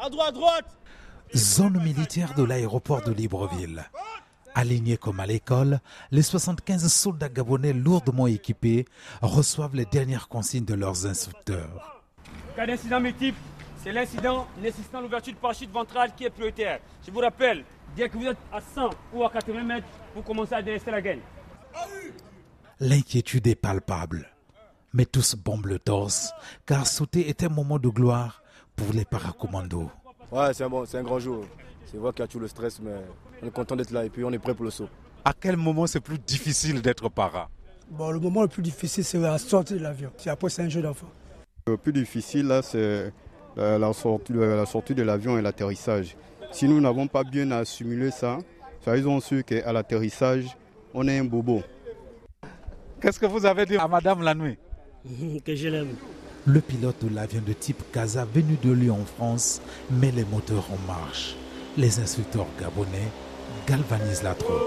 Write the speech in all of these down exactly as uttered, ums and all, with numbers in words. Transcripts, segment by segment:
À droite, à droite. Zone militaire de l'aéroport de Libreville. Alignés comme à l'école, les soixante-quinze soldats gabonais lourdement équipés reçoivent les dernières consignes de leurs instructeurs. Cas d'incident multiple, c'est l'incident nécessitant l'ouverture de parachute ventrale qui est prioritaire. Je vous rappelle, dès que vous êtes à cent ou à quatre-vingts mètres, vous commencez à délester la gaine. L'inquiétude est palpable, mais tous bombent le torse, car sauter est un moment de gloire pour les paracommandos. Ouais, c'est un, bon, c'est un grand jour. C'est vrai qu'il y a tout le stress, mais on est content d'être là et puis on est prêt pour le saut. À quel moment c'est plus difficile d'être para? Bon, le moment le plus difficile, c'est la sortie de l'avion. C'est après, c'est un jeu d'enfant. Le plus difficile, là, c'est la sortie, la sortie de l'avion et l'atterrissage. Si nous n'avons pas bien assimilé ça, ils ont su qu'à l'atterrissage, on est un bobo. Qu'est-ce que vous avez dit à Madame la nuit? Que je l'aime. Le pilote de l'avion de type Casa venu de Lyon en France met les moteurs en marche. Les instructeurs gabonais galvanisent la troupe.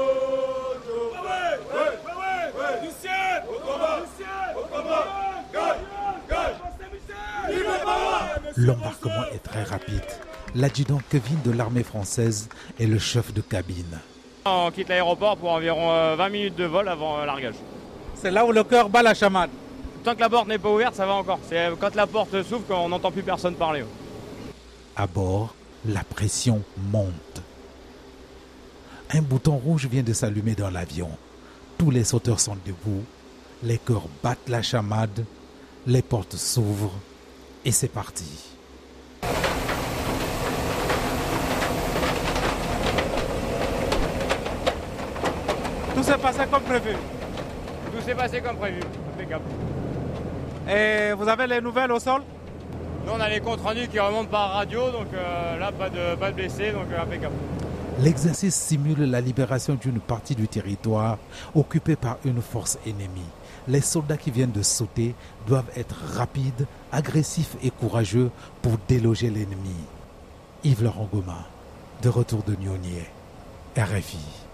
L'embarquement est très rapide. L'adjudant Kevin de l'armée française est le chef de cabine. On quitte l'aéroport pour environ vingt minutes de vol avant largage. C'est là où le cœur bat la chamade. Tant que la porte n'est pas ouverte, ça va encore. C'est quand la porte s'ouvre qu'on n'entend plus personne parler. À bord, la pression monte. Un bouton rouge vient de s'allumer dans l'avion. Tous les sauteurs sont debout. Les cœurs battent la chamade. Les portes s'ouvrent. Et c'est parti. Tout s'est passé comme prévu. Tout s'est passé comme prévu. Impeccable. Et vous avez les nouvelles au sol? Nous, on a les comptes rendus qui remontent par radio, donc euh, là, pas de, pas de blessés, donc euh, impeccable. L'exercice simule la libération d'une partie du territoire occupée par une force ennemie. Les soldats qui viennent de sauter doivent être rapides, agressifs et courageux pour déloger l'ennemi. Yves Laurent Goma, de retour de Nionier, R F I.